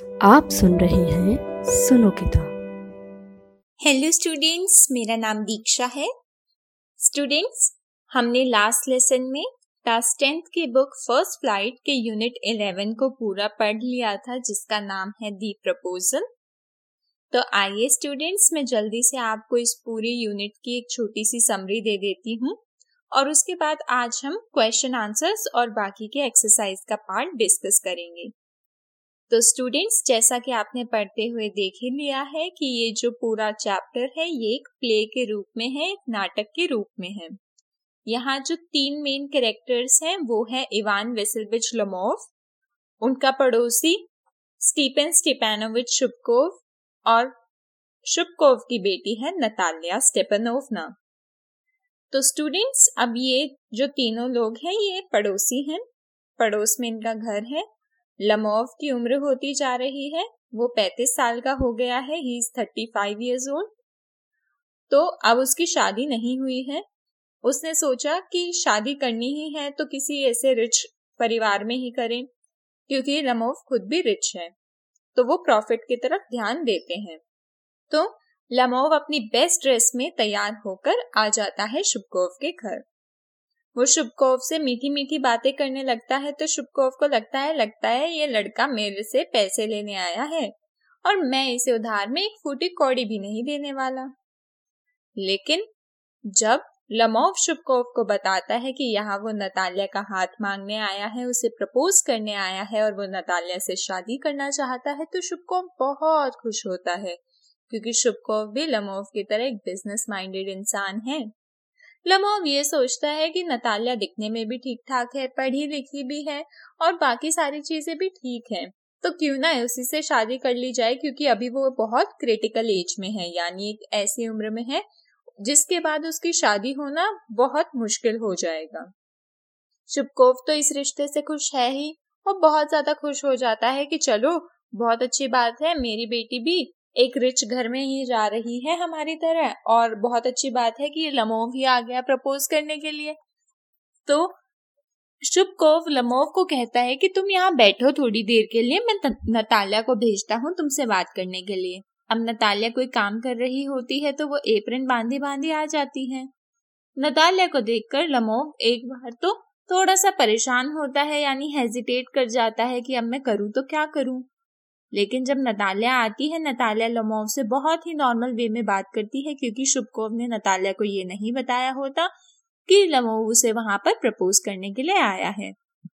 आप सुन रहे हैं सुनो किताब। हेलो स्टूडेंट्स, मेरा नाम दीक्षा है। स्टूडेंट्स, हमने लास्ट लेसन में क्लास 10th की बुक फर्स्ट फ्लाइट के यूनिट 11 को पूरा पढ़ लिया था, जिसका नाम है दी प्रपोजल। तो आइए स्टूडेंट्स, मैं जल्दी से आपको इस पूरी यूनिट की एक छोटी सी समरी दे देती हूँ और उसके बाद आज हम क्वेश्चन आंसर्स और बाकी के एक्सरसाइज का पार्ट डिस्कस करेंगे। तो स्टूडेंट्स, जैसा कि आपने पढ़ते हुए देख ही लिया है कि ये जो पूरा चैप्टर है ये एक प्ले के रूप में है, एक नाटक के रूप में है। यहाँ जो 3 मेन कैरेक्टर्स हैं वो है इवान वेसेलविच लोमोव, उनका पड़ोसी स्टीफन स्टेपानोविच शुपकोव और शुपकोव की बेटी है नतालिया स्टेपानोवना। तो स्टूडेंट्स, अब ये जो तीनों लोग हैं ये पड़ोसी हैं, पड़ोस में इनका घर है। लोमोव की उम्र होती जा रही है, वो 35 साल का हो गया है, ही इज 35 years old। तो अब उसकी शादी नहीं हुई है। उसने सोचा कि शादी करनी ही है तो किसी ऐसे रिच परिवार में ही करें, क्योंकि लोमोव खुद भी रिच है, तो वो प्रॉफिट की तरफ ध्यान देते हैं। तो लोमोव अपनी बेस्ट ड्रेस में तैयार होकर आ जाता है शुपकोव के घर। वो शुपकोव से मीठी मीठी बातें करने लगता है, तो शुपकोव को लगता है ये लड़का मेरे से पैसे लेने आया है और मैं इसे उधार में एक फूटी कौड़ी भी नहीं देने वाला। लेकिन जब लोमोव शुपकोव को बताता है कि यहाँ वो नतालिया का हाथ मांगने आया है, उसे प्रपोज करने आया है और वो नतालिया से शादी करना चाहता है, तो शुपकोव बहुत खुश होता है, क्योंकि शुपकोव भी लोमोव की तरह एक बिजनेस माइंडेड इंसान है। लोमोव ये सोचता है कि नतालिया दिखने में भी ठीक ठाक है, पढ़ी लिखी भी है और बाकी सारी चीजें भी ठीक हैं, तो क्यों ना उसी से शादी कर ली जाए, क्योंकि अभी वो बहुत क्रिटिकल एज में है, यानी एक ऐसी उम्र में है जिसके बाद उसकी शादी होना बहुत मुश्किल हो जाएगा। शुपकोव तो इस रिश्ते से खुश है ही और बहुत ज्यादा खुश हो जाता है कि चलो बहुत अच्छी बात है, मेरी बेटी भी एक रिच घर में ही जा रही है हमारी तरह, और बहुत अच्छी बात है कि लोमोव ही आ गया प्रपोज करने के लिए। तो शुपकोव लोमोव को कहता है कि तुम यहाँ बैठो थोड़ी देर के लिए, मैं नतालिया को भेजता हूँ तुमसे बात करने के लिए। अब नतालिया कोई काम कर रही होती है तो वो एप्रन बांधी बांधी आ जाती है। नतालिया को देखकर लोमोव एक बार तो थोड़ा सा परेशान होता है, यानी हेजिटेट कर जाता है कि अब मैं करूँ तो क्या करूँ। लेकिन जब नतालिया आती है, नतालिया लोमोव से बहुत ही नॉर्मल वे में बात करती है, क्योंकि शुपकोव ने नतालिया को ये नहीं बताया होता कि लोमोव उसे वहां पर प्रपोज करने के लिए आया है।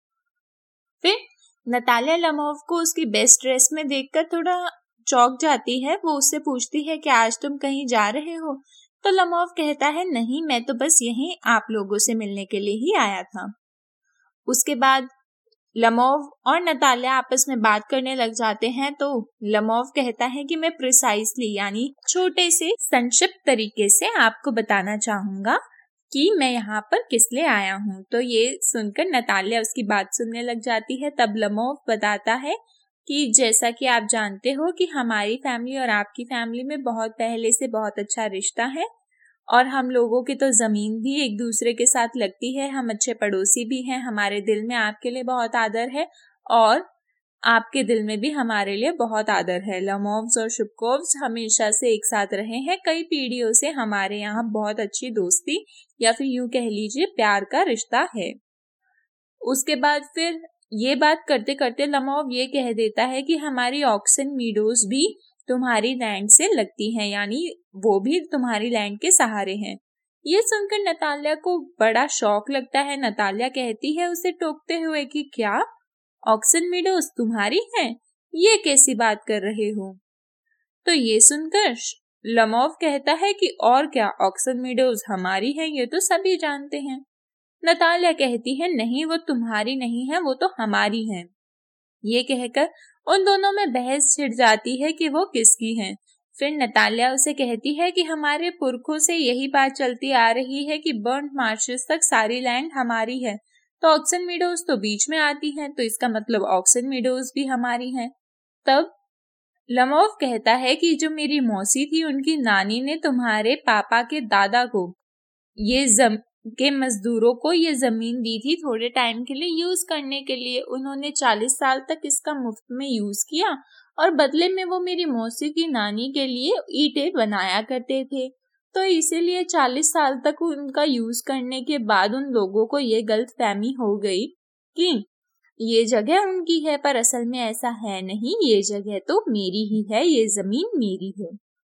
फिर नतालिया लोमोव को उसकी बेस्ट ड्रेस में देखकर थोड़ा चौंक जाती है। वो उससे पूछती है कि आज तुम कहीं जा रहे हो? तो लोमोव कहता है नहीं, मैं तो बस यहीं आप लोगों से मिलने के लिए ही आया था। उसके बाद लोमोव और नतालिया आपस में बात करने लग जाते हैं। तो लोमोव कहता है कि मैं प्रिसाइसली यानी छोटे से संक्षिप्त तरीके से आपको बताना चाहूंगा कि मैं यहाँ पर किस लिए आया हूँ। तो ये सुनकर नतालिया उसकी बात सुनने लग जाती है। तब लोमोव बताता है कि जैसा कि आप जानते हो कि हमारी फैमिली और आपकी फैमिली में बहुत पहले से बहुत अच्छा रिश्ता है और हम लोगों की तो जमीन भी एक दूसरे के साथ लगती है, हम अच्छे पड़ोसी भी हैं, हमारे दिल में आपके लिए बहुत आदर है और आपके दिल में भी हमारे लिए बहुत आदर है। लोमोव्स और शुपकोव्स हमेशा से एक साथ रहे हैं, कई पीढ़ियों से हमारे यहाँ बहुत अच्छी दोस्ती या फिर यूं कह लीजिए प्यार का रिश्ता है। उसके बाद फिर ये बात करते करते लोमोव ये कह देता है कि हमारी ऑक्सन मीडोज भी तुम्हारी लैंड से लगती हैं, यानी वो भी तुम्हारी लैंड के सहारे हैं। ये सुनकर नतालिया को बड़ा शौक लगता है। नतालिया कहती है उसे टोकते हुए कि क्या ऑक्सन मीडोज तुम्हारी हैं? ये कैसी बात कर रहे हो? तो ये सुनकर लोमोव कहता है कि और क्या, ऑक्सन मीडोज हमारी है, ये तो सभी जानते हैं। नतालिया कहती है नहीं, वो तुम्हारी नहीं है, वो तो हमारी है। ये कहकर उन दोनों में बहस छिड़ जाती है कि वो किसकी है। फिर नतालिया उसे कहती है कि हमारे पुरखों से यही बात चलती आ रही है कि बर्न्ट मार्शेस तक सारी लैंड हमारी है, तो ऑक्सन मीडोज तो बीच में आती है, तो इसका मतलब ऑक्सन मीडोज भी हमारी है। तब लोमोव कहता है कि जो मेरी मौसी थी उनकी नानी ने तुम्हारे पापा के दादा को के मजदूरों को ये जमीन दी थी थोड़े टाइम के लिए यूज करने के लिए। उन्होंने 40 साल तक इसका मुफ्त में यूज किया और बदले में वो मेरी मौसी की नानी के लिए ईंटें बनाया करते थे। तो इसीलिए 40 साल तक उनका यूज करने के बाद उन लोगों को ये गलतफहमी हो गई कि ये जगह उनकी है, पर असल में ऐसा है नहीं, ये जगह तो मेरी ही है, ये जमीन मेरी है।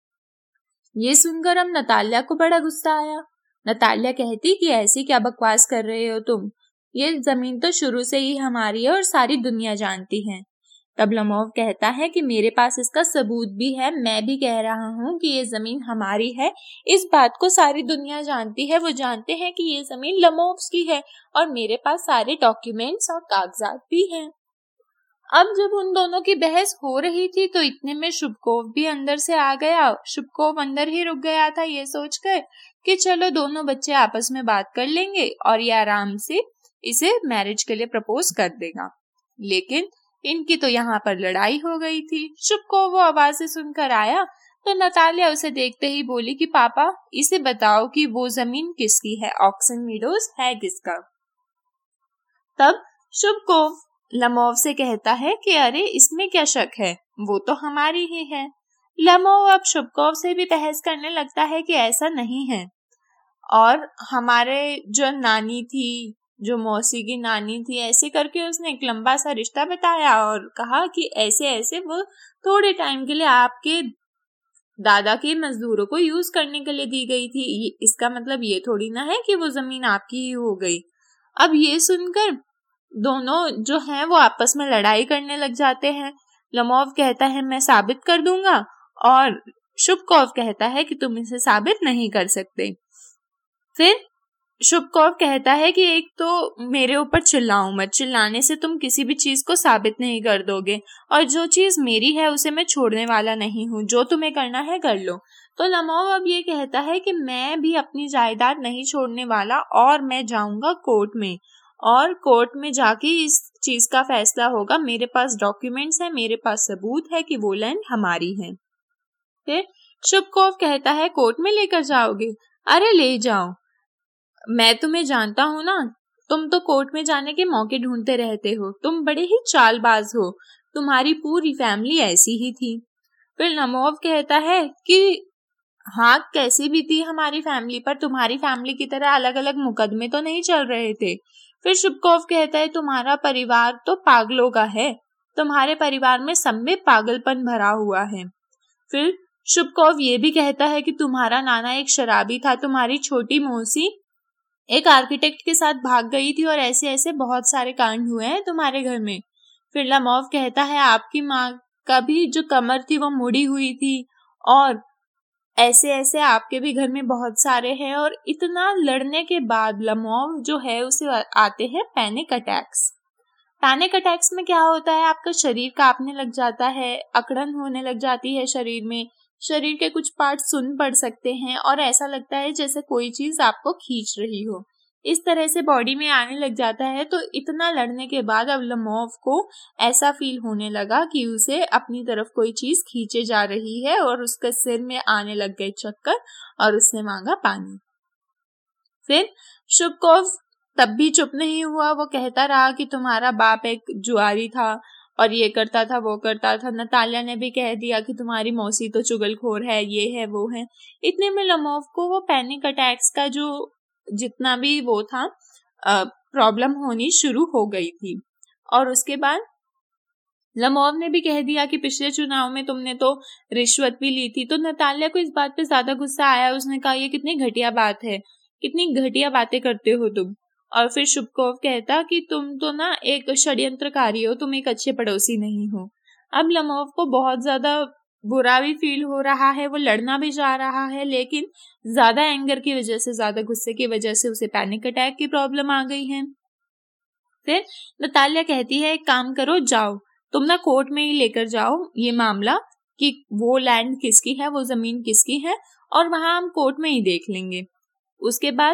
ये सुनकर हम नतालिया को बड़ा गुस्सा आया। नतालिया कहती कि ऐसी क्या बकवास कर रहे हो तुम, ये जमीन तो शुरू से ही हमारी है और सारी दुनिया जानती है। तब लमोव कहता है कि मेरे पास इसका सबूत भी है, मैं भी कह रहा हूँ कि ये जमीन हमारी है। इस बात को सारी दुनिया जानती है, वो जानते हैं कि ये जमीन लमोव्स की है और मेरे पास सारे डॉक्यूमेंट्स और कागजात भी हैं। अब जब उन दोनों की बहस हो रही थी तो इतने में शुभकोव भी अंदर से आ गया। शुभकोव अंदर ही रुक गया था ये सोचकर कि चलो दोनों बच्चे आपस में बात कर लेंगे और ये आराम से इसे मैरिज के लिए प्रपोज कर देगा। लेकिन इनकी तो यहाँ पर लड़ाई हो गई थी। शुभकोव वो आवाजें सुनकर आया तो नतालिया उसे देखते ही बोली कि पापा इसे बताओ कि वो जमीन किसकी है, ऑक्सन मीडोज है किसका। तब शुभकोव लमोव से कहता है कि अरे इसमें क्या शक है, वो तो हमारी ही है। लमोव अब शुभकोव से भी बहस करने लगता है कि ऐसा नहीं है, और हमारे जो नानी थी, जो मौसी की नानी थी, ऐसे करके उसने एक लंबा सा रिश्ता बताया और कहा कि ऐसे ऐसे वो थोड़े टाइम के लिए आपके दादा के मजदूरों को यूज करने के लिए दी गई थी। इसका मतलब ये थोड़ी ना है कि वो जमीन आपकी ही हो गई। अब ये सुनकर दोनों जो हैं वो आपस में लड़ाई करने लग जाते हैं। लमोव कहता है मैं साबित कर दूंगा और शुभकोव कहता है कि तुम इसे साबित नहीं कर सकते। फिर शुभकोव कहता है कि एक तो मेरे ऊपर चिल्लाओ मत, चिल्लाने से तुम किसी भी चीज को साबित नहीं कर दोगे, और जो चीज मेरी है उसे मैं छोड़ने वाला नहीं हूँ, जो तुम्हें करना है कर लो। तो लमोव अब ये कहता है कि मैं भी अपनी जायदाद नहीं छोड़ने वाला और मैं जाऊंगा कोर्ट में, और कोर्ट में जाके इस चीज का फैसला होगा। मेरे पास डॉक्यूमेंट्स है, मेरे पास सबूत है कि वो लैंड हमारी है। फिर शुभकोव कहता है कोर्ट में लेकर जाओगे? अरे ले जाओ, मैं तुम्हें जानता हूँ ना, तुम तो कोर्ट में जाने के मौके ढूंढते रहते हो, तुम बड़े ही चालबाज हो, तुम्हारी पूरी फैमिली ऐसी ही थी। फिर लमोव कहता है कि हाँ कैसी भी थी हमारी फैमिली, पर तुम्हारी फैमिली की तरह अलग अलग मुकदमे तो नहीं चल रहे थे। फिर शुभकोव कहता है तुम्हारा परिवार तो पागलों का है, तुम्हारे परिवार में सब में पागलपन भरा हुआ है। फिर शुभकोव ये भी कहता है कि तुम्हारा नाना एक शराबी था, तुम्हारी छोटी मौसी एक आर्किटेक्ट के साथ भाग गई थी और ऐसे ऐसे बहुत सारे कांड हुए हैं तुम्हारे घर में। फिर लमोव कहता है आपकी माँ का भी जो कमर थी वो मुड़ी हुई थी, और ऐसे ऐसे आपके भी घर में बहुत सारे हैं। और इतना लड़ने के बाद लमोव जो है उसे आते हैं पैनिक अटैक्स। पैनिक अटैक्स में क्या होता है, आपका शरीर कांपने लग जाता है, अकड़न होने लग जाती है शरीर में, शरीर के कुछ पार्ट सुन पड़ सकते हैं और ऐसा लगता है जैसे कोई चीज आपको खींच रही हो, इस तरह से बॉडी में आने लग जाता है। तो इतना लड़ने के बाद अब लमोव को ऐसा फील होने लगा कि उसे अपनी तरफ कोई चीज खींचे जा रही है और उसके सिर में आने लग गए चक्कर और उसने मांगा पानी। फिर शुभकोव तब भी चुप नहीं हुआ, वो कहता रहा कि तुम्हारा बाप एक जुआरी था और ये करता था वो करता था। नतालिया ने भी कह दिया कि तुम्हारी मौसी तो चुगलखोर है, ये है वो है। इतने में लमोव को वो पैनिक अटैक्स का जो जितना भी वो था प्रॉब्लम होनी शुरू हो गई थी। और उसके बाद लमोव ने भी कह दिया कि पिछले चुनाव में तुमने तो रिश्वत भी ली थी। तो नतालिया को इस बात पे ज्यादा गुस्सा आया, उसने कहा ये कितनी घटिया बात है, कितनी घटिया बातें करते हो तुम। और फिर शुभकोव कहता कि तुम तो ना एक षड्यंत्रकारी हो, तुम एक अच्छे पड़ोसी नहीं हो। अब लमोव को बहुत ज्यादा बुरा भी फील हो रहा है, वो लड़ना भी जा रहा है, लेकिन ज्यादा एंगर की वजह से, ज्यादा गुस्से की वजह से उसे पैनिक अटैक की प्रॉब्लम आ गई है। फिर नतालिया कहती है एक काम करो, जाओ तुम ना कोर्ट में ही लेकर जाओ ये मामला कि वो लैंड किसकी है, वो जमीन किसकी है, और वहां हम कोर्ट में ही देख लेंगे। उसके बाद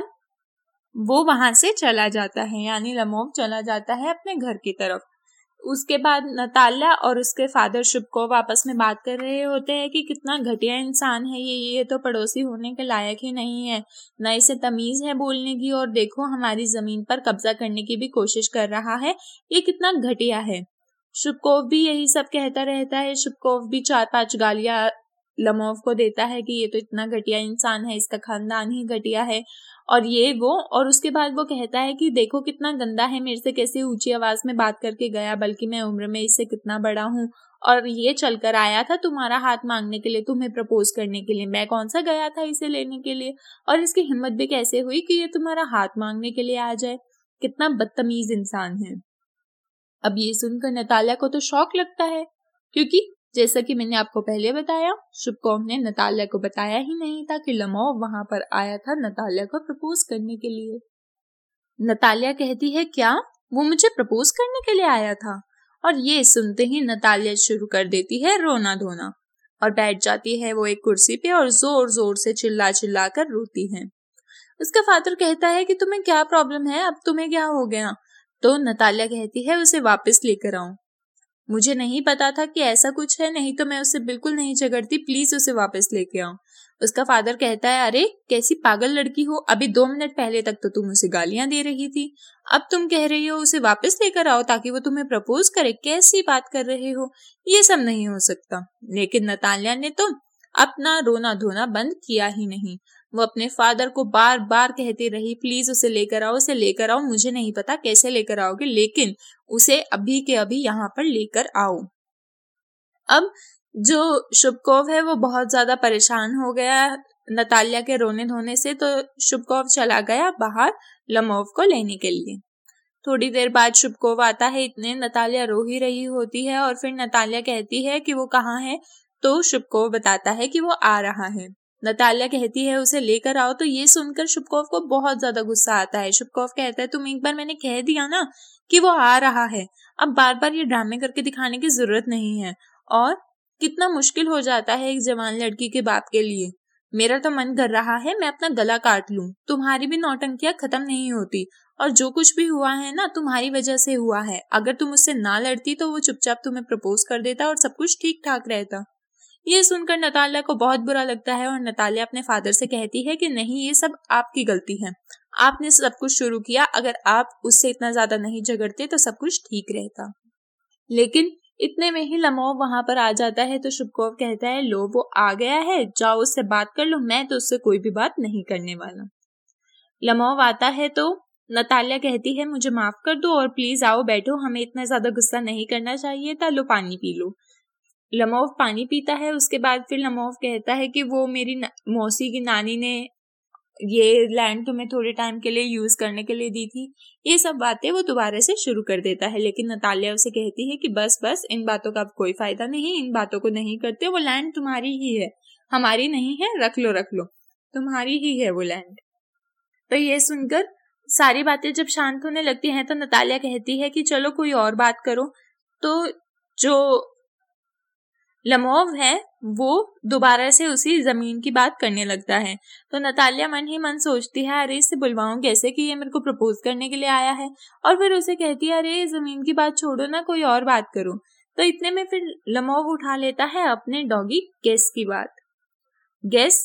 वो वहां से चला जाता है, यानी लमोव चला जाता है अपने घर की तरफ। उसके बाद नतालिया और उसके फादर शुभकोव आपस में बात कर रहे होते हैं कि कितना घटिया इंसान है ये तो पड़ोसी होने के लायक ही नहीं है, न इसे तमीज है बोलने की, और देखो हमारी जमीन पर कब्जा करने की भी कोशिश कर रहा है, ये कितना घटिया है। शुभकोव भी यही सब कहता रहता है। शुभकोव भी 4-5 गालियां लमोव को देता है कि ये तो इतना घटिया इंसान है, इसका खानदान ही घटिया है और ये वो। और उसके बाद वो कहता है कि देखो कितना गंदा है, मेरे से कैसे ऊंची आवाज में बात करके गया, बल्कि मैं उम्र में इससे कितना बड़ा हूँ और ये चलकर आया था तुम्हारा हाथ मांगने के लिए, तुम्हें प्रपोज करने के लिए। मैं कौन सा गया था इसे लेने के लिए, और इसकी हिम्मत भी कैसे हुई कि ये तुम्हारा हाथ मांगने के लिए आ जाए। कितना बदतमीज इंसान है। अब ये सुनकर नतालिया को तो शौक लगता है, क्योंकि जैसा कि मैंने आपको पहले बताया, शुभकोव ने नतालिया को बताया ही नहीं था कि लमोव वहां पर आया था नतालिया को प्रपोज करने के लिए। नतालिया कहती है, क्या वो मुझे प्रपोज करने के लिए आया था? और ये सुनते ही नतालिया शुरू कर देती है रोना धोना और बैठ जाती है वो एक कुर्सी पे और जोर जोर से चिल्ला चिल्ला कर रोती है। उसका फादर कहता है कि तुम्हें क्या प्रॉब्लम है, अब तुम्हें क्या हो गया? तो नतालिया कहती है, उसे वापस लेकर आओ। मुझे नहीं पता था कि ऐसा कुछ है, नहीं तो मैं उससे बिल्कुल नहीं झगड़ती, प्लीज उसे वापस लेके आओ। उसका फादर कहता है, अरे कैसी पागल लड़की हो, अभी 2 मिनट पहले तक तो तुम उसे गालियां दे रही थी, अब तुम कह रही हो उसे वापस लेकर आओ ताकि वो तुम्हें प्रपोज करे, कैसी बात कर रहे हो, ये सब नहीं हो सकता। लेकिन नतालिया ने तो अपना रोना धोना बंद किया ही नहीं। वो अपने फादर को बार बार कहती रही, प्लीज उसे लेकर आओ, उसे लेकर आओ, मुझे नहीं पता कैसे लेकर आओगे, लेकिन उसे अभी के अभी यहाँ पर लेकर आओ। अब जो शुभकोव है वो बहुत ज्यादा परेशान हो गया नतालिया के रोने धोने से, तो शुभकोव चला गया बाहर लमोव को लेने के लिए। थोड़ी देर बाद शुभकोव आता है, इतने नतालिया रो ही रही होती है और फिर नतालिया कहती है कि वो कहाँ है, तो शुभकोव बताता है कि वो आ रहा है। नतालिया कहती है उसे लेकर आओ, तो ये सुनकर शुभकोव को बहुत ज्यादा गुस्सा आता है। शुभकोव कहता है, तुम एक बार मैंने कह दिया ना कि वो आ रहा है, अब बार बार ये ड्रामे करके दिखाने की जरूरत नहीं है। और कितना मुश्किल हो जाता है एक जवान लड़की के बाप के लिए। मेरा तो मन कर रहा है मैं अपना गला काट लूं, तुम्हारी भी नौटंकियां खत्म नहीं होती, और जो कुछ भी हुआ है ना तुम्हारी वजह से हुआ है। अगर तुम उससे ना लड़ती तो वो चुपचाप तुम्हें प्रपोज कर देता और सब कुछ ठीक ठाक रहता। ये सुनकर नतालिया को बहुत बुरा लगता है और नतालिया अपने फादर से कहती है कि नहीं, ये सब आपकी गलती है, आपने सब कुछ शुरू किया, अगर आप उससे इतना ज्यादा नहीं झगड़ते तो सब कुछ ठीक रहता। लेकिन इतने में ही लमोव वहां पर आ जाता है, तो शुभकोव कहता है, लो वो आ गया है, जाओ उससे बात कर लो, मैं तो उससे कोई भी बात नहीं करने वाला। लमोव आता है तो नतालिया कहती है, मुझे माफ कर दो और प्लीज आओ बैठो, हमें इतना ज्यादा गुस्सा नहीं करना चाहिए था, लो पानी पी लो। लमोव पानी पीता है। उसके बाद फिर लमोव कहता है कि वो मेरी मौसी की नानी ने ये लैंड तुम्हें थोड़े टाइम के लिए यूज करने के लिए दी थी। ये सब बातें वो दोबारा से शुरू कर देता है, लेकिन नतालिया उसे कहती है कि बस बस, इन बातों का अब कोई फायदा नहीं, इन बातों को नहीं करते, वो लैंड तुम्हारी ही है, हमारी नहीं है, रख लो, तुम्हारी ही है वो लैंड। तो ये सुनकर सारी बातें जब शांत होने लगती हैं तो नतालिया कहती है कि चलो कोई और बात करो। तो जो लमोव है वो दोबारा से उसी जमीन की बात करने लगता है। तो नतालिया मन ही मन सोचती है, अरे इससे बुलवाऊं कैसे कि ये मेरे को प्रपोज करने के लिए आया है, और फिर उसे कहती है, अरे जमीन की बात छोड़ो ना, कोई और बात करो। तो इतने में फिर लमोव उठा लेता है अपने डॉगी गेस की बात। गेस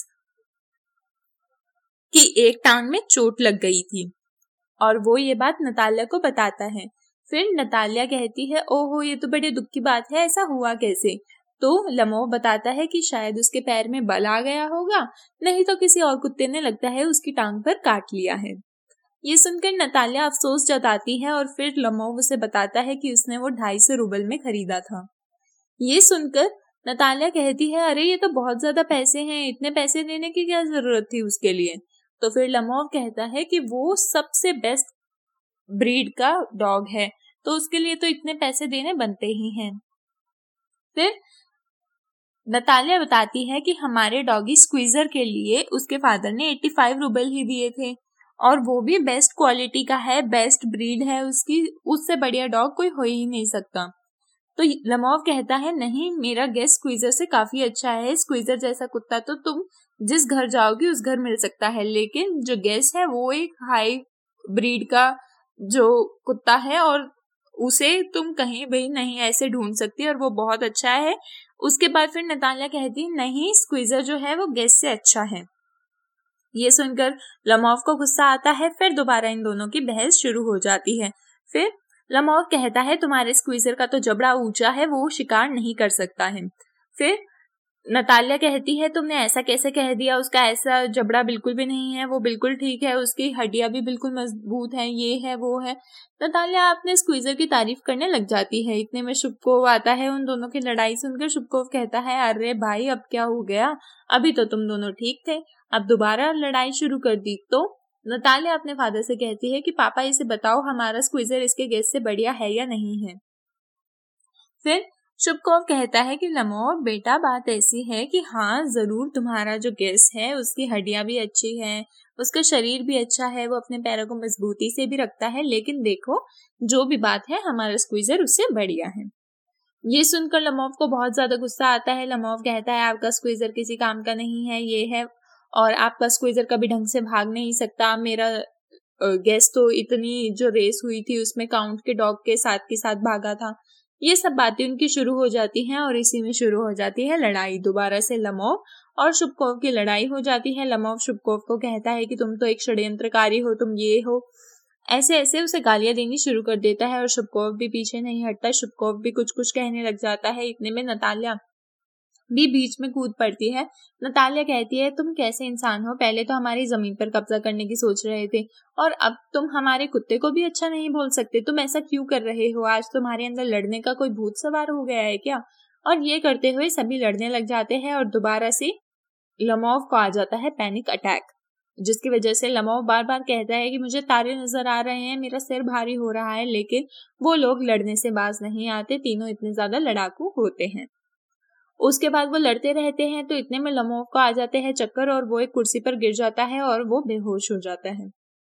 की एक टांग में चोट लग गई थी और वो ये बात नतालिया को बताता है। फिर नतालिया कहती है, ओहो ये तो बड़े दुख की बात है, ऐसा हुआ कैसे? तो लमोव बताता है कि शायद उसके पैर में बल आ गया होगा, नहीं तो किसी और कुत्ते ने लगता है उसकी टांग पर काट लिया है। ये सुनकर नतालिया अफसोस जताती है और फिर लमोव उसे बताता है कि उसने वो 250 रूबल में खरीदा था। ये सुनकर नतालिया कहती है, अरे ये तो बहुत ज्यादा पैसे हैं, इतने पैसे देने की क्या जरूरत थी उसके लिए? तो फिर लमोव कहता है कि वो सबसे बेस्ट ब्रीड का डॉग है, तो उसके लिए तो इतने पैसे देने बनते ही हैं। फिर नतालिया बताती है कि हमारे डॉगी स्क्वीजर के लिए उसके फादर ने 85 रूबल ही दिए थे, और वो भी बेस्ट क्वालिटी का है, बेस्ट ब्रीड है उसकी, उससे बढ़िया डॉग कोई हो ही नहीं सकता। तो लमोव कहता है, नहीं, मेरा गेस स्क्वीजर से काफी अच्छा है, स्क्वीजर जैसा कुत्ता तो तुम जिस घर जाओगी उस घर मिल सकता है, लेकिन जो गेस है वो एक हाई ब्रीड का जो कुत्ता है और उसे तुम कहीं भी नहीं ऐसे ढूंढ सकती, और वो बहुत अच्छा है। उसके बाद फिर नतालिया कहती, नहीं, स्क्वीजर जो है वो गेस से अच्छा है। ये सुनकर लमोव को गुस्सा आता है। फिर दोबारा इन दोनों की बहस शुरू हो जाती है। फिर लमोव कहता है तुम्हारे स्क्वीजर का तो जबड़ा ऊंचा है, वो शिकार नहीं कर सकता है। फिर नतालिया कहती है तुमने ऐसा कैसे कह दिया, उसका ऐसा जबड़ा बिल्कुल भी नहीं है, वो बिल्कुल ठीक है, उसकी हड्डियां भी बिल्कुल मजबूत हैं, ये है वो है। नतालिया अपने स्क्वीजर की तारीफ करने लग जाती है। इतने में शुभकोव आता है। उन दोनों की लड़ाई सुनकर शुभकोव कहता है अरे भाई अब क्या हो गया, अभी तो तुम दोनों ठीक थे, अब दोबारा लड़ाई शुरू कर दी। तो नतालिया अपने फादर से कहती है कि पापा इसे बताओ हमारा स्क्वीजर इसके गेस से बढ़िया है या नहीं है। फिर शुभकोव कहता है कि लमोव बेटा बात ऐसी है कि हाँ जरूर तुम्हारा जो गेस है उसकी हड्डियां भी अच्छी हैं, उसका शरीर भी अच्छा है, वो अपने पैरों को मजबूती से भी रखता है, लेकिन देखो जो भी बात है हमारा स्क्वीजर उससे बढ़िया है। ये सुनकर लमोव को बहुत ज्यादा गुस्सा आता है। लमोव कहता है आपका स्क्वीजर किसी काम का नहीं है, ये है, और आपका स्क्वीजर कभी ढंग से भाग नहीं सकता। मेरा गेस तो इतनी जो रेस हुई थी उसमें काउंट के डॉग के साथ भागा था। ये सब बातें उनकी शुरू हो जाती हैं और इसी में शुरू हो जाती है लड़ाई। दोबारा से लमोव और शुभकोव की लड़ाई हो जाती है। लमोव शुभकोव को कहता है कि तुम तो एक षड्यंत्रकारी हो, तुम ये हो, ऐसे ऐसे उसे गालियां देनी शुरू कर देता है और शुभकोव भी पीछे नहीं हटता। शुभकोव भी कुछ कुछ कहने लग जाता है। इतने में नतालिया भी बीच में कूद पड़ती है। नतालिया कहती है तुम कैसे इंसान हो, पहले तो हमारी जमीन पर कब्जा करने की सोच रहे थे और अब तुम हमारे कुत्ते को भी अच्छा नहीं बोल सकते, तुम ऐसा क्यों कर रहे हो, आज तुम्हारे अंदर लड़ने का कोई भूत सवार हो गया है क्या। और ये करते हुए सभी लड़ने लग जाते हैं और दोबारा से लमोव को आ जाता है पैनिक अटैक, जिसकी वजह से लमोव बार बार कहता है कि मुझे तारे नजर आ रहे हैं, मेरा सिर भारी हो रहा है, लेकिन वो लोग लड़ने से बाज नहीं आते, तीनों इतने ज्यादा लड़ाकू होते हैं। उसके बाद वो लड़ते रहते हैं तो इतने में लमोव को आ जाते हैं चक्कर और वो एक कुर्सी पर गिर जाता है और वो बेहोश हो जाता है।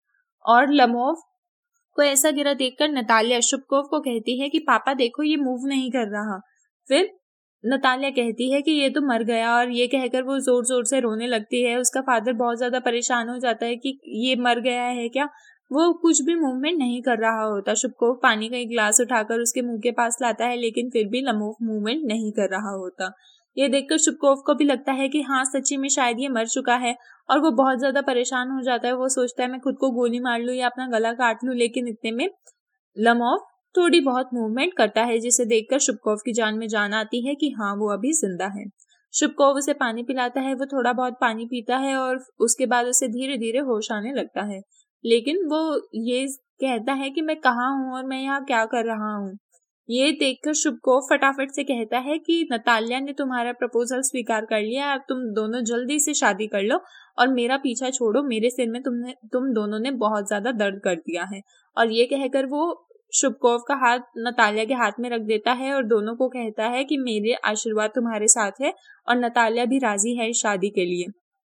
और लमोव को ऐसा गिरा देखकर नतालिया शुभकोव को कहती है कि पापा देखो ये मूव नहीं कर रहा। फिर नतालिया कहती है कि ये तो मर गया, और ये कहकर वो जोर जोर से रोने लगती है। उसका फादर बहुत ज्यादा परेशान हो जाता है कि ये मर गया है क्या, वो कुछ भी मूवमेंट नहीं कर रहा होता। शुभकोव पानी का एक ग्लास उठाकर उसके मुंह के पास लाता है, लेकिन फिर भी लमोव मूवमेंट नहीं कर रहा होता। ये देखकर शुभकोव को भी लगता है कि हाँ सच्ची में शायद ये मर चुका है और वो बहुत ज्यादा परेशान हो जाता है। वो सोचता है मैं खुद को गोली मार लूं या अपना गला काट लूं, लेकिन इतने में लमोव थोड़ी बहुत मूवमेंट करता है, जिसे देखकर शुभकोव की जान में जान आती है कि हाँ वो अभी जिंदा है। शुभकोव उसे पानी पिलाता है, वो थोड़ा बहुत पानी पीता है और उसके बाद उसे धीरे धीरे होश आने लगता है, लेकिन वो ये कहता है कि मैं कहाँ हूँ और मैं यहाँ क्या कर रहा हूँ। ये देखकर शुभकोव फटाफट से कहता है कि नतालिया ने तुम्हारा प्रपोजल स्वीकार कर लिया, अब तुम दोनों जल्दी से शादी कर लो और मेरा पीछा छोड़ो, मेरे सिर में तुम दोनों ने बहुत ज्यादा दर्द कर दिया है। और ये कहकर वो शुभकोव का हाथ नतालिया के हाथ में रख देता है और दोनों को कहता है कि मेरे आशीर्वाद तुम्हारे साथ है, और नतालिया भी राजी है इस शादी के लिए।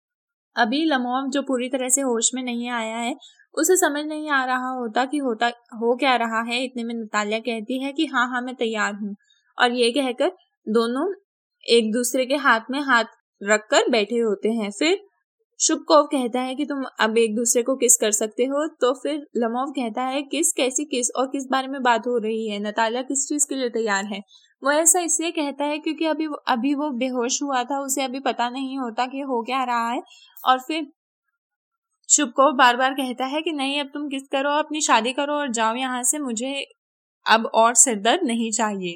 अभी लमोव जो पूरी तरह से होश में नहीं आया है, उसे समझ नहीं आ रहा होता कि हो क्या रहा है। इतने में नतालिया कहती है कि हाँ हाँ मैं तैयार हूँ, और ये कहकर दोनों एक दूसरे के हाथ में हाथ रखकर बैठे होते हैं। फिर शुभकोव कहता है कि तुम अब एक दूसरे को किस कर सकते हो, तो फिर लमोव कहता है किस, कैसी किस, और किस बारे में बात हो रही है, नतालिया किस चीज के लिए तैयार है। वो ऐसा इसलिए कहता है क्योंकि अभी वो बेहोश हुआ था, उसे अभी पता नहीं होता कि हो क्या रहा है। और फिर शुभकोव बार बार कहता है कि नहीं अब तुम किस करो, अपनी शादी करो और जाओ यहाँ से, मुझे अब और सिरदर्द नहीं चाहिए।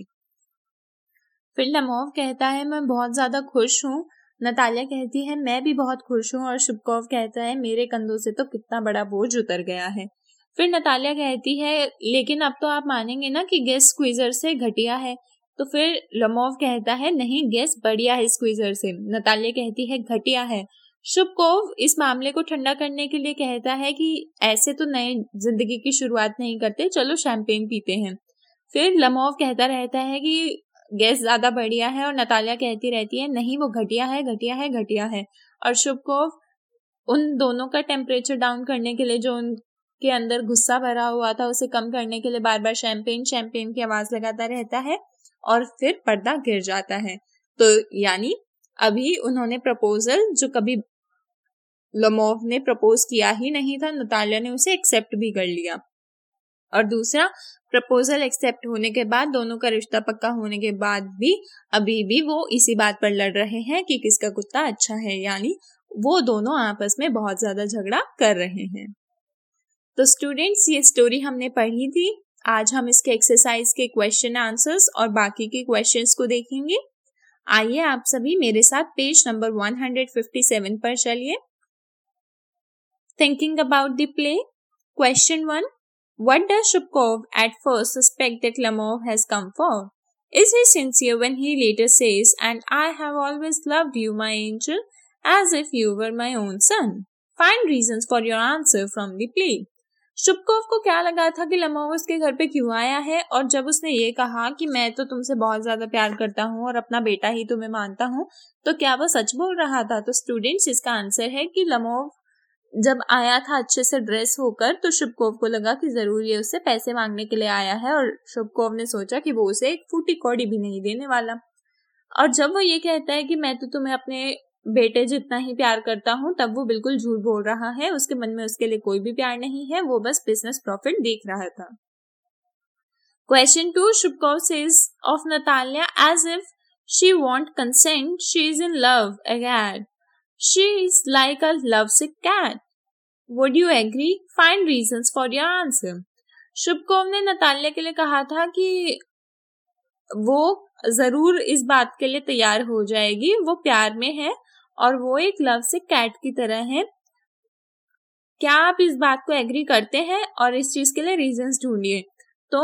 फिर लमोव कहता है मैं बहुत ज्यादा खुश हूँ। नतालिया कहती है मैं भी बहुत खुश हूँ, और शुभकोव कहता है मेरे कंधों से तो कितना बड़ा बोझ उतर गया है। फिर नतालिया कहती है लेकिन अब तो आप मानेंगे ना कि गैस स्क्वीजर से घटिया है। तो फिर लमोव कहता है नहीं गैस बढ़िया है स्क्वीजर से। नतालिया कहती है घटिया है। शुभकोव इस मामले को ठंडा करने के लिए कहता है कि ऐसे तो नए जिंदगी की शुरुआत नहीं करते, चलो शैंपेन पीते हैं। फिर लमोव कहता रहता है कि गैस ज्यादा बढ़िया है, और नतालिया कहती रहती है नहीं वो घटिया है घटिया है घटिया है। और शुभकोव उन दोनों का टेम्परेचर डाउन करने के लिए, जो उनके अंदर गुस्सा भरा हुआ था उसे कम करने के लिए बार बार शैंपेन शैंपेन की आवाज लगाता रहता है, और फिर पर्दा गिर जाता है। तो यानी अभी उन्होंने प्रपोजल जो कभी लमोव ने प्रपोज किया ही नहीं था, नतालिया ने उसे एक्सेप्ट भी कर लिया। और दूसरा, प्रपोजल एक्सेप्ट होने के बाद, दोनों का रिश्ता पक्का होने के बाद भी अभी भी वो इसी बात पर लड़ रहे हैं कि किसका कुत्ता अच्छा है, यानी वो दोनों आपस में बहुत ज्यादा झगड़ा कर रहे हैं। तो स्टूडेंट्स ये स्टोरी हमने पढ़ी थी, आज हम इसके एक्सरसाइज के क्वेश्चन आंसर्स और बाकी के क्वेश्चंस को देखेंगे। आइए आप सभी मेरे साथ पेज नंबर 157 पर चलिए। Thinking about the play. Question 1. What does Shubkov at first suspect that Lamov has come for? Is he sincere when he later says, "And I have always loved you, my angel, as if you were my own son"? Find reasons for your answer from the play. शुभकोव को क्या लगा था कि लमोव उसके घर पे क्यों आया है, और जब उसने ये कहा कि मैं तो तुमसे बहुत ज्यादा प्यार करता हूँ और अपना बेटा ही तुम्हें मानता हूँ, तो क्या वो सच बोल रहा था? तो स्टूडेंट्स, इसका आंसर है कि लमोव जब आया था अच्छे से ड्रेस होकर, तो शुभकोव को लगा कि जरूर ये उससे पैसे मांगने के लिए आया है, और शुभकोव ने सोचा कि वो उसे एक फूटी कौड़ी भी नहीं देने वाला। और जब वो ये कहता है कि मैं तो तुम्हें अपने बेटे जितना ही प्यार करता हूँ, तब वो बिल्कुल झूठ बोल रहा है। उसके मन में उसके लिए कोई भी प्यार नहीं है, वो बस बिजनेस प्रॉफिट देख रहा था। Question 2. Shubkov says of Natalia as if she won't consent, she is in love again. She is like a lovesick cat. Would you agree? Find reasons for your answer. शुभकोव ने Natalia के लिए कहा था कि वो जरूर इस बात के लिए तैयार हो जाएगी, वो प्यार में है और वो एक लव से कैट की तरह है। क्या आप इस बात को एग्री करते हैं? और इस चीज के लिए रीजंस ढूंढिए। तो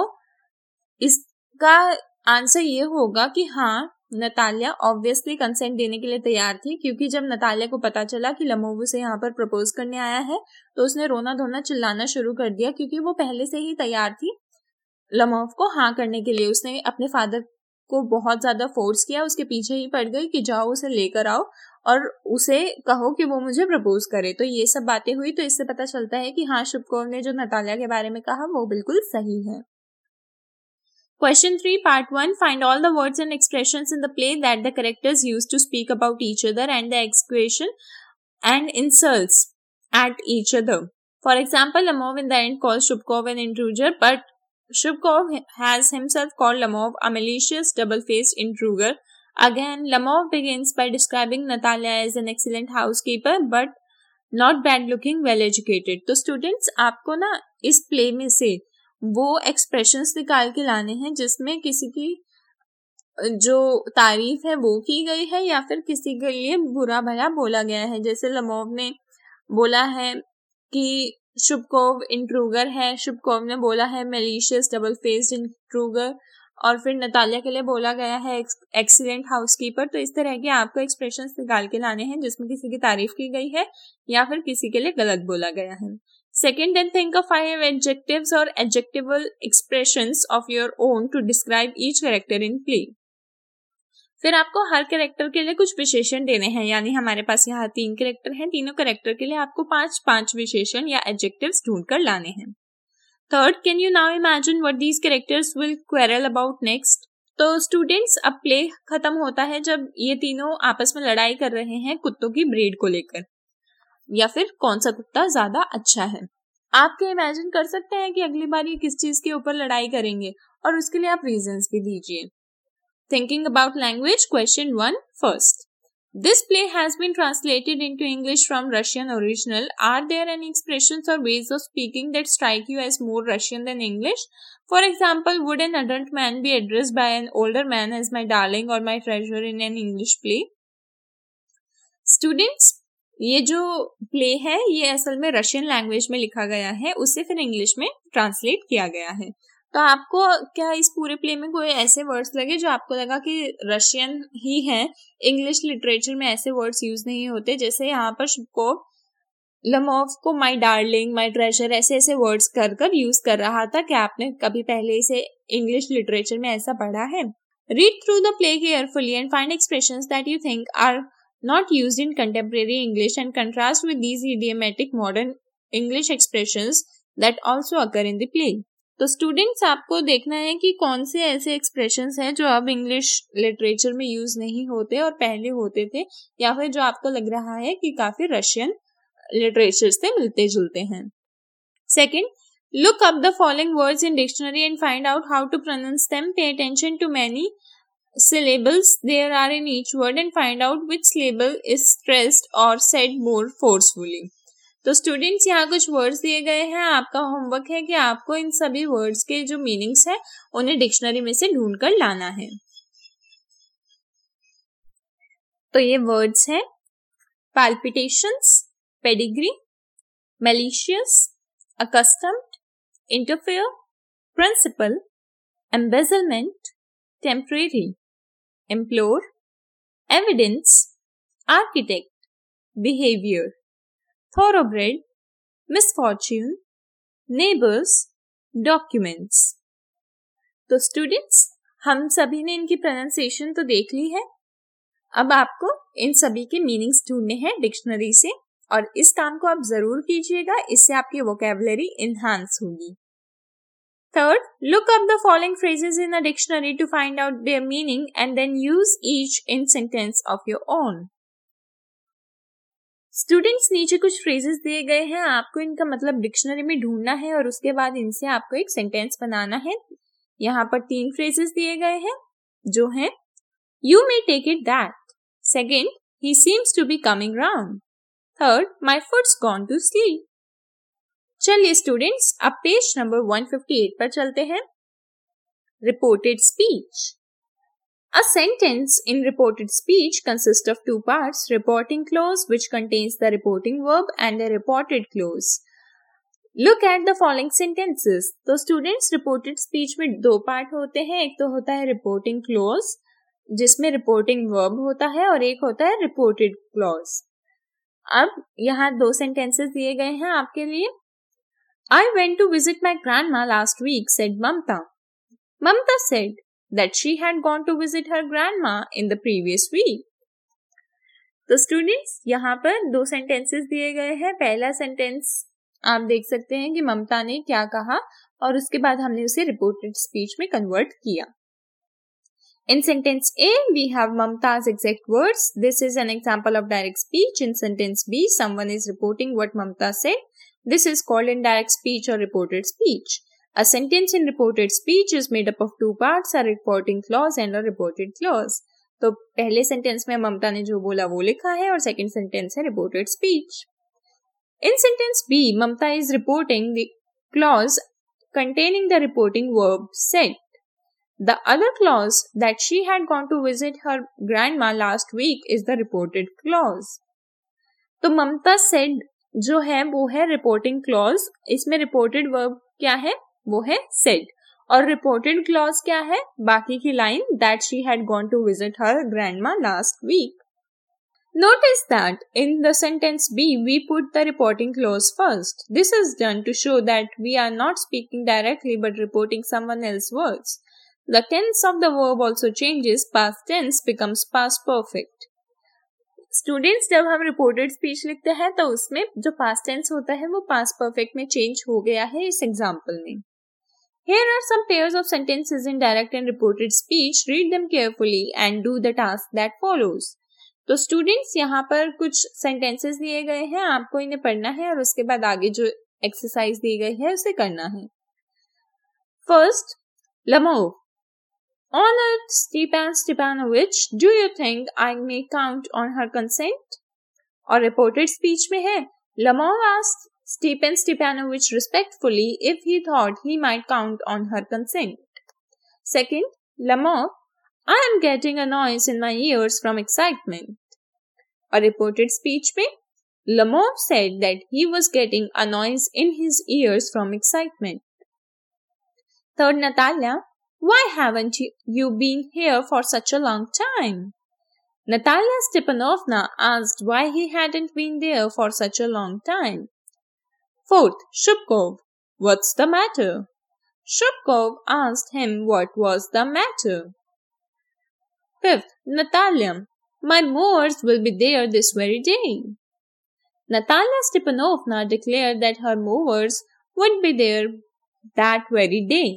इसका आंसर ये होगा कि हाँ, नतालिया ऑब्वियसली कंसेंट देने के लिए तैयार थी, क्योंकि जब नतालिया को पता चला कि लमोव उसे यहाँ पर प्रपोज करने आया है, तो उसने रोना धोना चिल्लाना शुरू कर दिया, क्योंकि वो पहले से ही तैयार थी लमोव को हाँ करने के लिए। उसने अपने फादर को बहुत ज्यादा फोर्स किया, उसके पीछे ही पड़ गई कि जाओ उसे लेकर आओ और उसे कहो कि वो मुझे प्रपोज करे। तो ये सब बातें हुई, तो इससे पता चलता है कि हाँ, शुभकोव ने जो नतालिया के बारे में कहा वो बिल्कुल सही है। Question 3, Part 1. Find all the words and expressions in the play that the characters use to speak about each other and the execration and insults at each other. For example, Lamov in the end calls Shubkov an intruder, but Shubkov has himself called Lamov a malicious, double-faced intruder. Again, Lamov begins by describing Natalia as an excellent housekeeper, but not bad-looking, well-educated. तो students, आपको ना इस play में से वो expressions निकाल के लाने हैं जिसमें किसी की जो तारीफ है वो की गई है या फिर किसी के लिए बुरा भला बोला गया है। जैसे लमोव ने बोला है कि शुभकोव इंट्रूगर है, शुभकोव ने बोला है मैलिशियस डबल फेस्ड इंट्रूगर, और फिर नतालिया के लिए बोला गया है एक्सीलेंट हाउसकीपर। तो इस तरह के आपको एक्सप्रेशंस निकाल के लाने हैं जिसमें किसी की तारीफ की गई है या फिर किसी के लिए गलत बोला गया है। Second, then think of 5 adjectives or adjectival expressions of your own to describe each character in play. फिर आपको हर कैरेक्टर के लिए कुछ विशेषण देने हैं, यानी हमारे पास यहाँ 3 कैरेक्टर हैं, तीनों कैरेक्टर के लिए आपको 5 विशेषण या एडजेक्टिव्स ढूंढ कर लाने हैं। Third, can you now imagine what these characters will quarrel about next? तो स्टूडेंट्स, अब प्ले खत्म होता है जब ये तीनों आपस में लड़ाई कर रहे हैं कुत्तों की ब्रीड को लेकर, या फिर कौन सा कुत्ता ज्यादा अच्छा है। आप क्या इमेजिन कर सकते हैं कि अगली बार ये किस चीज के ऊपर लड़ाई करेंगे, और उसके लिए आप रीजंस भी दीजिए। Thinking about language. Question 1 first. This play has been translated into English from Russian original. Are there any expressions or ways of speaking that strike you as more Russian than English? For example, would an adult man be addressed by an older man as my darling or my treasure in an English play? Students, ये जो play है ये असल में Russian language में लिखा गया है, उसे फिर इंग्लिश में ट्रांसलेट किया गया है। तो आपको क्या इस पूरे प्ले में कोई ऐसे वर्ड्स लगे जो आपको लगा कि रशियन ही हैं? इंग्लिश लिटरेचर में ऐसे वर्ड्स यूज नहीं होते। जैसे यहाँ पर शुभकोव लमोव को माई डार्लिंग, माई ट्रेजर ऐसे वर्ड्स कर यूज कर रहा था। क्या आपने कभी पहले इसे इंग्लिश लिटरेचर में ऐसा पढ़ा है? Read through the play carefully and find expressions that you think are not used in contemporary English and contrast with these idiomatic modern English expressions that also occur in the play. तो students, आपको देखना है कि कौन से ऐसे expressions हैं जो अब इंग्लिश लिटरेचर में यूज नहीं होते और पहले होते थे, या फिर जो आपको लग रहा है कि काफी रशियन लिटरेचर से मिलते जुलते हैं। Second, look up the following words in dictionary and find out how to pronounce them. Pay attention to many syllables there are in each word and find out which syllable is stressed or said more forcefully. तो students यहाँ कुछ words दिए गए हैं, आपका homework है कि आपको इन सभी वर्ड्स के जो मीनिंग्स है उन्हें डिक्शनरी में से ढूंढ कर लाना है। तो ये वर्ड्स हैं palpitations, pedigree, malicious, accustomed, interfere, principal, embezzlement, temporary, implore, evidence, architect, behavior, thoroughbred, misfortune, neighbors, documents। तो स्टूडेंट्स हम सभी ने इनकी प्रोनाउंसिएशन तो देख ली है, अब आपको इन सभी के मीनिंग्स ढूंढने हैं डिक्शनरी से, और इस काम को आप जरूर कीजिएगा, इससे आपकी वोकैबुलरी इनहांस होगी। Third, look up the following phrases in a dictionary to find out their meaning and then use each in sentence of your own. Students नीचे कुछ फ्रेजेस दिए गए हैं, आपको इनका मतलब डिक्शनरी में ढूंढना है और उसके बाद इनसे आपको एक सेंटेंस बनाना है। यहाँ पर 3 फ्रेजेस दिए गए हैं जो हैं You may take it that. Second, he seems to be coming round. Third, my foot's gone to sleep. चलिए स्टूडेंट्स अब पेज नंबर 158 पर चलते हैं। Reported speech. A sentence in reported speech consists of 2 parts, reporting clause which contains the reporting verb and a reported clause. Look at the following sentences. तो students reported speech में 2 part होते हैं, एक तो होता है रिपोर्टिंग क्लोज जिसमें reporting verb होता है और एक होता है रिपोर्टेड क्लॉज। अब यहाँ 2 सेंटेंसेस दिए गए हैं आपके लिए। I went to visit my grandma last week, said Mamta. Mamta said that she had gone to visit her grandma in the previous week. तो स्टूडेंट्स यहाँ पर 2 सेंटेंसेस दिए गए हैं। पहला सेंटेंस आप देख सकते हैं कि ममता ने क्या कहा और उसके बाद हमने उसे रिपोर्टेड स्पीच में कन्वर्ट किया। In sentence A, we have Mamta's exact words. This is an example of direct speech. In sentence B, someone is reporting what Mamta said. This is called indirect speech or reported speech. A sentence in reported speech is made up of 2 parts, a reporting clause and a reported clause. तो पहले sentence में ममता ने जो बोला वो लिखा है और सेकंड सेंटेंस है reported speech. In sentence B, Mamta is reporting the clause containing the reporting verb said. The other clause that she had gone to visit her grandma last week is the reported clause. तो ममता said जो है वो है reporting clause, इसमें reported verb क्या है वो है said और reported clause क्या है बाकी की line that she had gone to visit her grandma last week. Notice that in the sentence B we put the reporting clause first. This is done to show that we are not speaking directly but reporting someone else's words. The tense of the verb also changes. Past tense becomes past perfect. Students जब हम reported speech लिखते हैं तो उसमें जो past tense होता है वो past perfect में change हो गया है इस example में। Here are some pairs of sentences in direct and reported speech. Read them carefully and do the task that follows. तो students यहाँ पर कुछ sentences दिए गए हैं, आपको इन्हें पढ़ना है और उसके बाद आगे जो exercise दी गई है उसे करना है। First, Lamov. Honored Stepan Stepanovich, do you think I may count on her consent? और reported speech में है Lamov asked Stepan Stepanovich respectfully if he thought he might count on her consent. Second, Lamov, I am getting a noise in my ears from excitement. और reported speech में Lamov said that he was getting a noise in his ears from excitement. Third, Natalia, why haven't you been here for such a long time? Natalia Stepanovna asked why he hadn't been there for such a long time. Fourth, Shubkov, what's the matter? Shubkov asked him what was the matter. Fifth, Natalia, my mowers will be there this very day. Natalia Stepanovna declared that her mowers would be there that very day.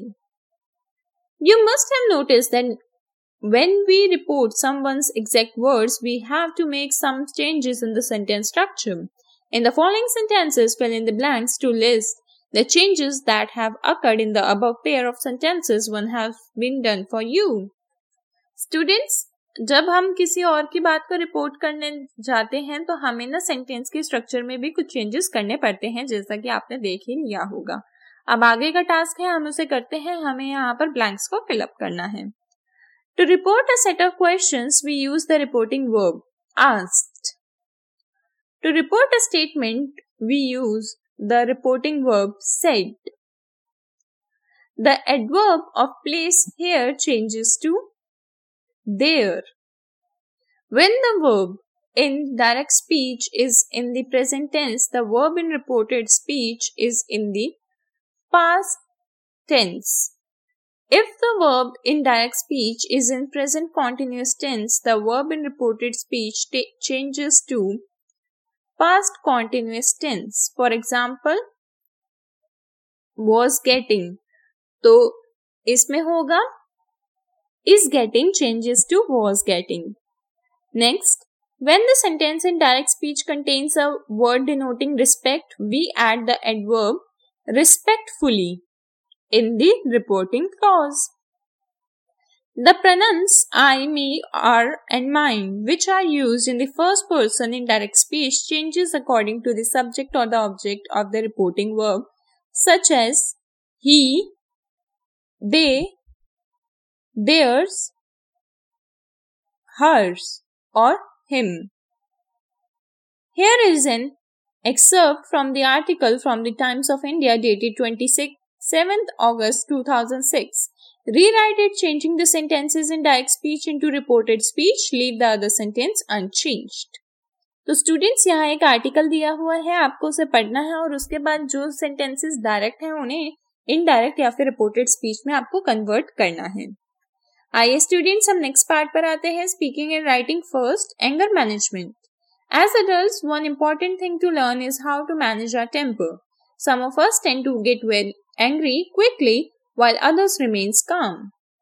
You must have noticed that when we report someone's exact words, we have to make some changes in the sentence structure. In the following sentences, fill in the blanks to list the changes that have occurred in the above pair of sentences. One has been done for you. Students, जब हम किसी और की बात को report करने जाते हैं तो हमें ना सेंटेंस के स्ट्रक्चर में भी कुछ चेंजेस करने पड़ते हैं, जैसा कि आपने देख ही लिया होगा। अब आगे का टास्क है, हम उसे करते हैं। हमें यहाँ पर ब्लैंक्स को फिलअप करना है। To report a set of questions we use the reporting verb asked. To report a statement we use the reporting verb said. The adverb of place here changes to there. When the verb in direct speech is in the present tense, the verb in reported speech is in the past tense. If the verb in direct speech is in present continuous tense, the verb in reported speech changes to past continuous tense. For example, was getting. तो इसमें होगा is getting changes to was getting. Next, when the sentence in direct speech contains a word denoting respect, we add the adverb respectfully in the reporting clause. The pronouns I, me, our, and mine, which are used in the first person in direct speech, changes according to the subject or the object of the reporting verb, such as he, they, theirs, hers, or him. Here is an excerpt from the article from the Times of India dated 27th August 2006. Rewrite it, changing the sentences in direct speech into reported speech. Leave the other sentence unchanged. तो students, यहाँ एक article दिया हुआ है, आपको उसे पढ़ना है और उसके बाद जो सेंटेंसेस डायरेक्ट हैं उन्हें इनडायरेक्ट या फिर रिपोर्टेड स्पीच में आपको कन्वर्ट करना है। आइए स्टूडेंट्स, हम नेक्स्ट पार्ट पर आते हैं। Speaking and writing first, anger management. As adults, one important thing to learn is how to manage our temper. Some of us tend to get very angry quickly while others remain calm.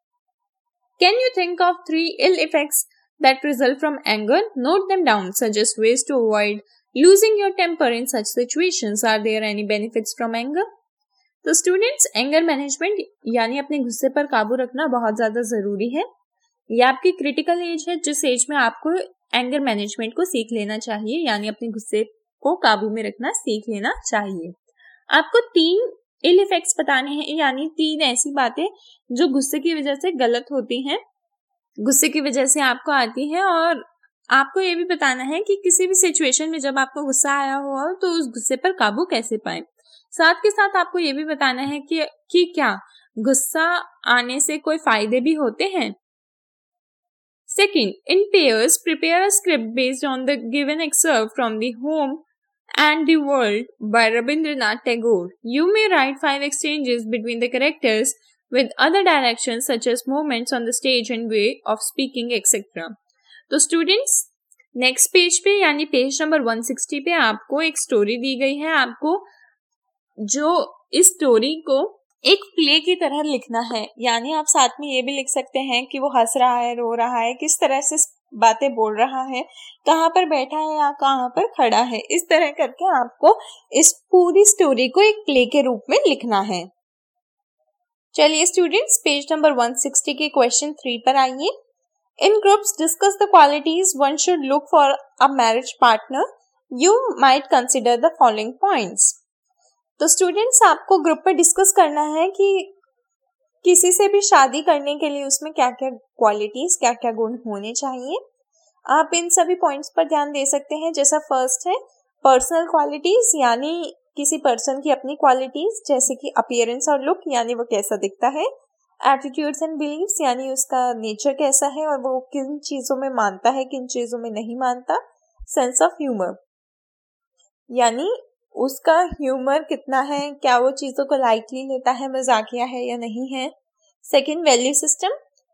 Can you think of 3 ill effects that result from anger? Note them down. Suggest ways to avoid losing your temper in such situations. Are there any benefits from anger? तो students, anger management यानी अपने गुस्से पर काबू रखना बहुत ज्यादा जरूरी है। यह आपकी क्रिटिकल एज है, जिस एज में आपको एंगर मैनेजमेंट को सीख लेना चाहिए, यानी अपने गुस्से को काबू में रखना सीख लेना चाहिए। आपको 3 इल इफेक्ट्स बताने हैं, यानी 3 ऐसी बातें जो गुस्से की वजह से गलत होती हैं, गुस्से की वजह से आपको आती हैं, और आपको ये भी बताना है कि किसी भी सिचुएशन में जब आपको गुस्सा आया हुआ तो उस गुस्से पर काबू कैसे पाए। साथ के साथ आपको ये भी बताना है कि क्या गुस्सा आने से कोई फायदे भी होते हैं। Second, in pairs, prepare a script based on the given excerpt from The Home and the World by Rabindranath Tagore. You may write 5 exchanges between the characters with other directions such as movements on the stage and way of speaking, etc. तो students, next page पे यानी page number 160 पे आपको एक story दी गई है। आपको जो इस स्टोरी को एक प्ले की तरह लिखना है, यानी आप साथ में ये भी लिख सकते हैं कि वो हंस रहा है, रो रहा है, किस तरह से बातें बोल रहा है, कहाँ पर बैठा है या कहाँ पर खड़ा है। इस तरह करके आपको इस पूरी स्टोरी को एक प्ले के रूप में लिखना है। चलिए स्टूडेंट्स, पेज नंबर 160 के क्वेश्चन 3 पर आइए। In groups, discuss the qualities one should look for a marriage partner. You might consider the following points. तो स्टूडेंट्स, आपको ग्रुप पे डिस्कस करना है कि किसी से भी शादी करने के लिए उसमें क्या क्या क्वालिटीज, क्या क्या गुण होने चाहिए। आप इन सभी पॉइंट्स पर ध्यान दे सकते हैं। जैसा फर्स्ट है पर्सनल क्वालिटीज, यानी किसी पर्सन की अपनी क्वालिटीज, जैसे कि अपीयरेंस और लुक, यानी वो कैसा दिखता है। एटीट्यूड्स एंड बिलीव्स, यानी उसका नेचर कैसा है और वो किन चीजों में मानता है, किन चीजों में नहीं मानता। सेंस ऑफ ह्यूमर, यानी उसका ह्यूमर कितना है, क्या वो चीजों को लाइटली लेता है, मजाकिया है या नहीं है। सेकंड, वैल्यू सिस्टम,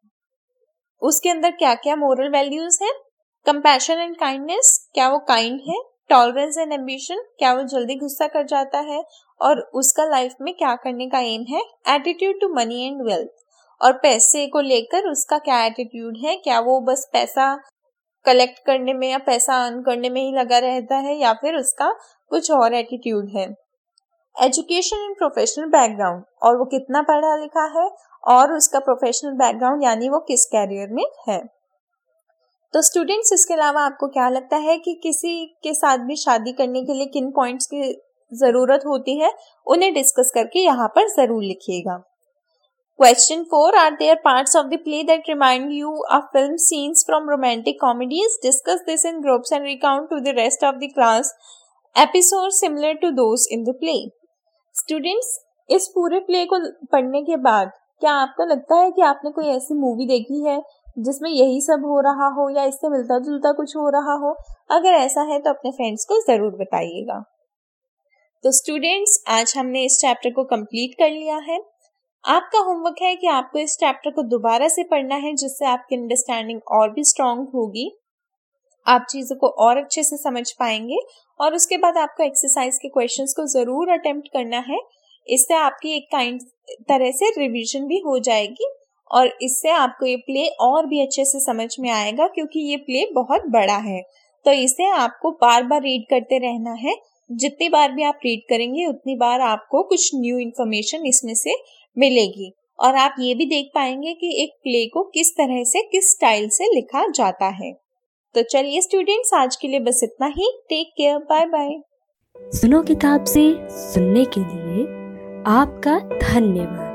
उसके अंदर क्या क्या मोरल वैल्यूज है। कंपैशन एंड काइंडनेस, क्या वो काइंड है। टॉलरेंस एंड एम्बिशन, क्या वो जल्दी गुस्सा कर जाता है और उसका लाइफ में क्या करने का एम है। Attitude to money and wealth, और पैसे को लेकर उसका क्या एटीट्यूड है, क्या वो बस पैसा कलेक्ट करने में या पैसा अर्न करने में ही लगा रहता है या फिर उसका कुछ और एटीट्यूड है। एजुकेशन एंड प्रोफेशनल बैकग्राउंड, और वो कितना पढ़ा लिखा है और उसका प्रोफेशनल बैकग्राउंड, यानी वो किस कैरियर में है। तो स्टूडेंट्स, इसके अलावा आपको क्या लगता है कि किसी के साथ भी शादी करने के लिए किन पॉइंट्स की ज़रूरत होती है, उन्हें डिस्कस करके यहाँ पर ज़रूर लिखिएगा। Question 4. Are there parts of the play that remind you of film scenes from romantic comedies? Discuss this in groups and recount to the rest of the class episodes similar to those in the play. Students, इस पूरे play को पढ़ने के बाद क्या आपको लगता है कि आपने कोई ऐसी मूवी देखी है जिसमें यही सब हो रहा हो या इससे मिलता जुलता कुछ हो रहा हो? अगर ऐसा है तो अपने फ्रेंड्स को ज़रूर बताइएगा। तो स्टूडेंट्स, आज हमने इस चैप्टर को कंप्लीट कर लिया है। आपका होमवर्क है कि आपको इस चैप्टर को दोबारा से पढ़ना है, जिससे आपकी अंडरस्टैंडिंग और भी स्ट्रांग होगी, आप चीज़ों को और अच्छे से समझ पाएंगे। और उसके बाद आपको एक्सरसाइज के क्वेश्चंस को ज़रूर अटेम्प्ट करना है। इससे आपकी एक तरह से रिवीजन भी हो जाएगी और इससे आपको ये प्ले और भी अच्छे से समझ में आएगा, क्योंकि ये प्ले बहुत बड़ा है। तो इसे आपको बार बार रीड करते रहना है। जितनी बार भी आप रीड करेंगे उतनी बार आपको कुछ न्यू इन्फॉर्मेशन इसमें से मिलेगी और आप ये भी देख पाएंगे कि एक प्ले को किस तरह से, किस स्टाइल से लिखा जाता है। तो चलिए स्टूडेंट्स, आज के लिए बस इतना ही। Take care, bye bye. सुनो किताब से सुनने के लिए आपका धन्यवाद।